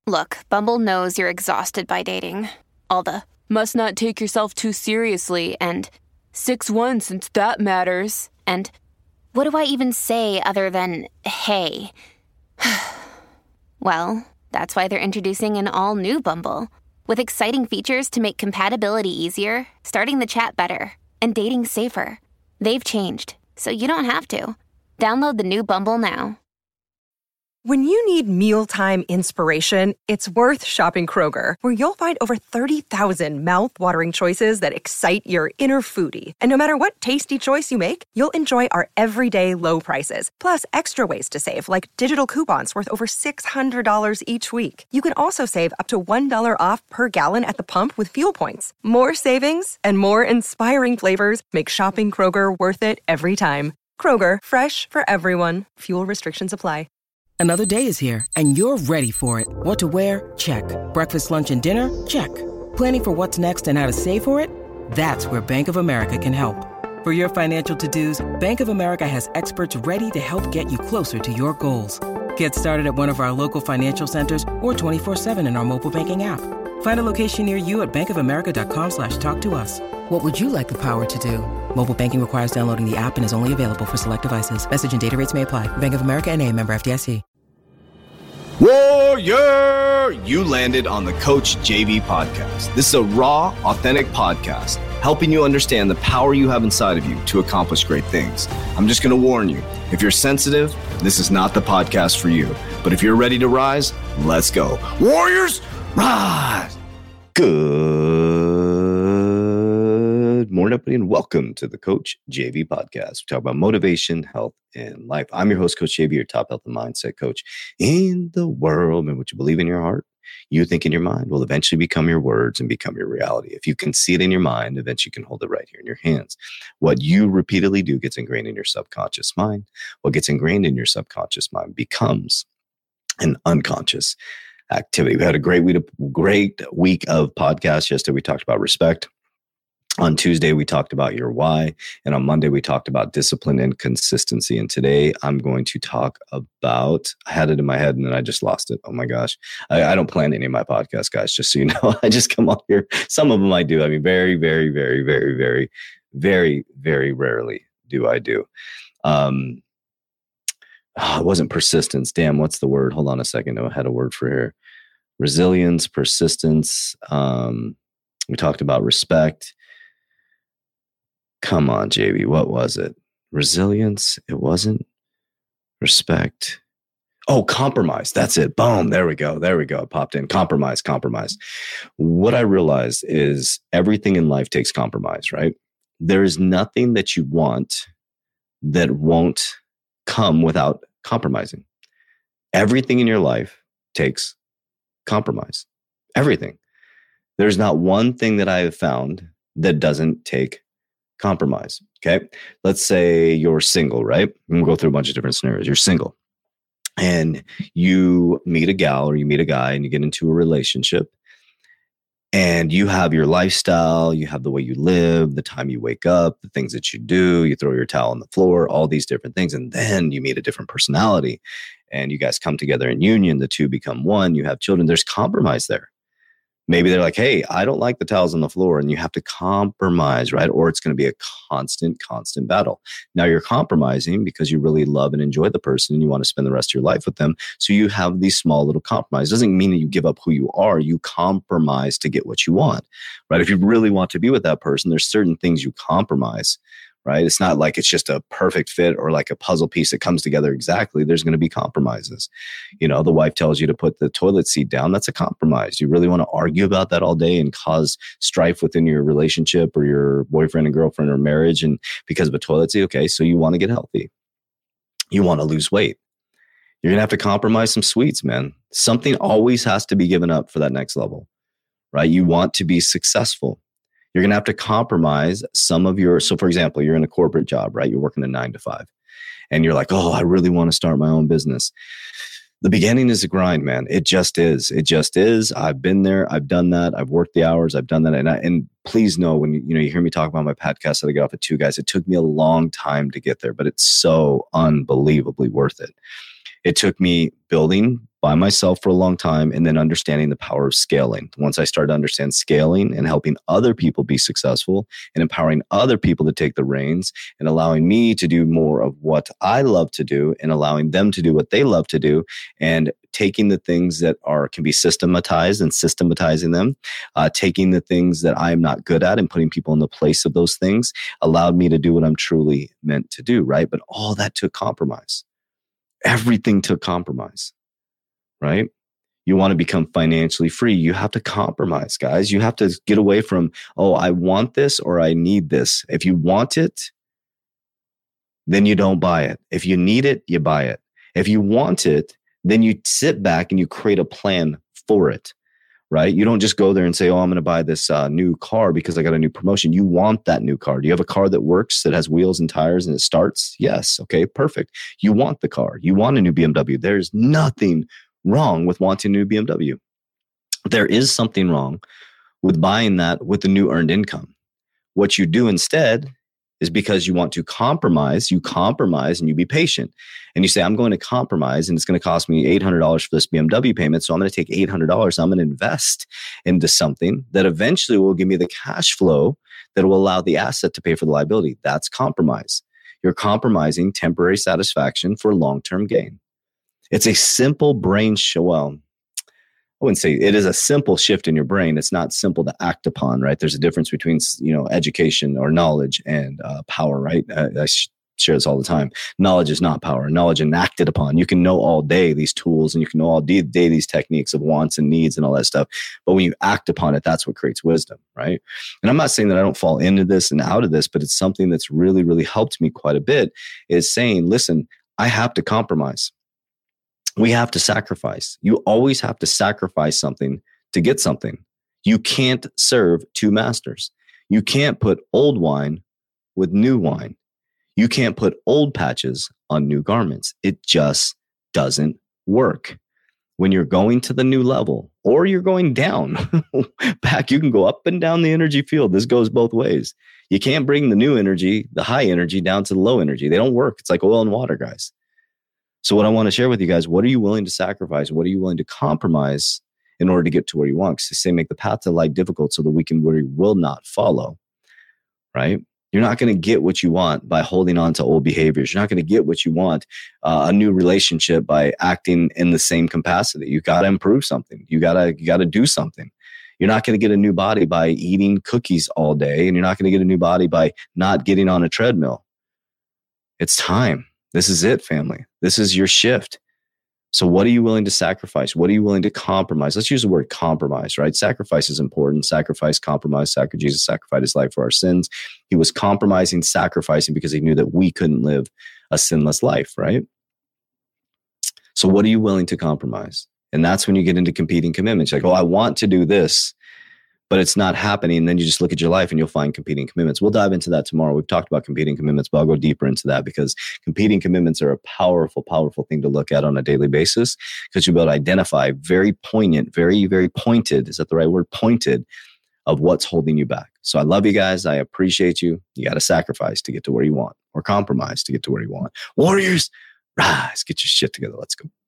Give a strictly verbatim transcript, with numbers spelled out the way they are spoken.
Look, Bumble knows you're exhausted by dating. All the must not take yourself too seriously and six one since that matters. And what do I even say other than hey? Well, that's why they're introducing an all-new Bumble with exciting features to make compatibility easier, starting the chat better, and dating safer. They've changed, so you don't have to. Download the new Bumble now. When you need mealtime inspiration, it's worth shopping Kroger, where you'll find over thirty thousand mouth-watering choices that excite your inner foodie. And no matter what tasty choice you make, you'll enjoy our everyday low prices, plus extra ways to save, like digital coupons worth over six hundred dollars each week. You can also save up to one dollar off per gallon at the pump with fuel points. More savings and more inspiring flavors make shopping Kroger worth it every time. Kroger, fresh for everyone. Fuel restrictions apply. Another day is here, and you're ready for it. What to wear? Check. Breakfast, lunch, and dinner? Check. Planning for what's next and how to save for it? That's where Bank of America can help. For your financial to-dos, Bank of America has experts ready to help get you closer to your goals. Get started at one of our local financial centers or twenty-four seven in our mobile banking app. Find a location near you at bankofamerica.com slash talk to us. What would you like the power to do? Mobile banking requires downloading the app and is only available for select devices. Message and data rates may apply. Bank of America N A, member F D I C. Warrior! You landed on the Coach J V podcast. This is a raw, authentic podcast helping you understand the power you have inside of you to accomplish great things. I'm just going to warn you, if you're sensitive, this is not the podcast for you. But if you're ready to rise, let's go. Warriors, rise! Good morning, everybody, and welcome to the Coach J V podcast. We talk about motivation, health, and life. I'm your host, Coach J V, your top health and mindset coach in the world. And what you believe in your heart, you think in your mind, will eventually become your words and become your reality. If you can see it in your mind, eventually you can hold it right here in your hands. What you repeatedly do gets ingrained in your subconscious mind. What gets ingrained in your subconscious mind becomes an unconscious activity. We had a great week of, great week of podcasts. Yesterday, we talked about respect. On Tuesday, we talked about your why. And on Monday, we talked about discipline and consistency. And today, I'm going to talk about, I had it in my head and then I just lost it. Oh my gosh. I, I don't plan any of my podcasts, guys, just so you know. I just come on here. Some of them I do. I mean, very, very, very, very, very, very, very rarely do I do. Um, oh, it wasn't persistence. Damn, what's the word? Hold on a second. I had a word for here. Resilience, persistence. Um, we talked about respect. Come on, J B. What was it? Resilience. It wasn't. Respect. Oh, compromise. That's it. Boom. There we go. There we go. It popped in. Compromise, compromise. What I realized is everything in life takes compromise, right? There is nothing that you want that won't come without compromising. Everything in your life takes compromise. Everything. There's not one thing that I have found that doesn't take compromise. Okay. Let's say you're single, right? And we'll go through a bunch of different scenarios. You're single and you meet a gal or you meet a guy and you get into a relationship and you have your lifestyle, you have the way you live, the time you wake up, the things that you do, you throw your towel on the floor, all these different things. And then you meet a different personality and you guys come together in union. The two become one. You have children. There's compromise there. Maybe they're like, hey, I don't like the towels on the floor, and you have to compromise, right? Or it's going to be a constant, constant battle. Now you're compromising because you really love and enjoy the person and you want to spend the rest of your life with them. So you have these small little compromises. Doesn't mean that you give up who you are. You compromise to get what you want, right? If you really want to be with that person, there's certain things you compromise, right? It's not like it's just a perfect fit or like a puzzle piece that comes together exactly. There's going to be compromises. You know, the wife tells you to put the toilet seat down. That's a compromise. You really want to argue about that all day and cause strife within your relationship or your boyfriend and girlfriend or marriage and because of a toilet seat. Okay, so you want to get healthy. You want to lose weight. You're going to have to compromise some sweets, man. Something always has to be given up for that next level, right? You want to be successful. You're going to have to compromise some of your, so for example, you're in a corporate job, right? You're working a nine to five and you're like, oh, I really want to start my own business. The beginning is a grind, man. It just is. It just is. I've been there. I've done that. I've worked the hours. I've done that. And I, and please know when you, you know, you hear me talk about my podcast that I got off at two guys, it took me a long time to get there, but it's so unbelievably worth it. It took me building by myself for a long time, and then understanding the power of scaling. Once I started to understand scaling and helping other people be successful and empowering other people to take the reins and allowing me to do more of what I love to do and allowing them to do what they love to do, and taking the things that are can be systematized and systematizing them, uh, taking the things that I'm not good at and putting people in the place of those things allowed me to do what I'm truly meant to do, right? But all that took compromise. Everything took compromise, right? You want to become financially free, you have to compromise, guys. You have to get away from, oh, I want this or I need this. If you want it, then you don't buy it. If you need it, you buy it. If you want it, then you sit back and you create a plan for it, right? You don't just go there and say, oh, I'm going to buy this uh, new car because I got a new promotion. You want that new car. Do you have a car that works, that has wheels and tires and it starts? Yes. Okay, perfect. You want the car. You want a new B M W. There's nothing wrong with wanting a new B M W. There is something wrong with buying that with the new earned income. What you do instead is, because you want to compromise, you compromise and you be patient. And you say, I'm going to compromise and it's going to cost me eight hundred dollars for this B M W payment. So I'm going to take eight hundred dollars. I'm going to invest into something that eventually will give me the cash flow that will allow the asset to pay for the liability. That's compromise. You're compromising temporary satisfaction for long-term gain. It's a simple brain show. Well, I wouldn't say it is a simple shift in your brain. It's not simple to act upon, right? There's a difference between, you know, education or knowledge and uh, power, right? I, I sh- share this all the time. Knowledge is not power. Knowledge enacted upon. You can know all day these tools and you can know all day these techniques of wants and needs and all that stuff. But when you act upon it, that's what creates wisdom, right? And I'm not saying that I don't fall into this and out of this, but it's something that's really, really helped me quite a bit, is saying, listen, I have to compromise. We have to sacrifice. You always have to sacrifice something to get something. You can't serve two masters. You can't put old wine with new wine. You can't put old patches on new garments. It just doesn't work. When you're going to the new level or you're going down, back, you can go up and down the energy field. This goes both ways. You can't bring the new energy, the high energy, down to the low energy. They don't work. It's like oil and water, guys. So what I want to share with you guys, what are you willing to sacrifice? What are you willing to compromise in order to get to where you want? Because they say make the path to life difficult so that we can where we will not follow, right? You're not going to get what you want by holding on to old behaviors. You're not going to get what you want, uh, a new relationship, by acting in the same capacity. You got to improve something. You got to you got to do something. You're not going to get a new body by eating cookies all day, and you're not going to get a new body by not getting on a treadmill. It's time. This is it, family. This is your shift. So what are you willing to sacrifice? What are you willing to compromise? Let's use the word compromise, right? Sacrifice is important. Sacrifice, compromise. Sacri- Jesus sacrificed his life for our sins. He was compromising, sacrificing because he knew that we couldn't live a sinless life, right? So what are you willing to compromise? And that's when you get into competing commitments. Like, oh, I want to do this, but it's not happening. And then you just look at your life and you'll find competing commitments. We'll dive into that tomorrow. We've talked about competing commitments, but I'll go deeper into that because competing commitments are a powerful, powerful thing to look at on a daily basis, because you'll be able to identify very poignant, very, very pointed, is that the right word? Pointed, of what's holding you back. So I love you guys. I appreciate you. You got to sacrifice to get to where you want, or compromise to get to where you want. Warriors, rise, get your shit together. Let's go.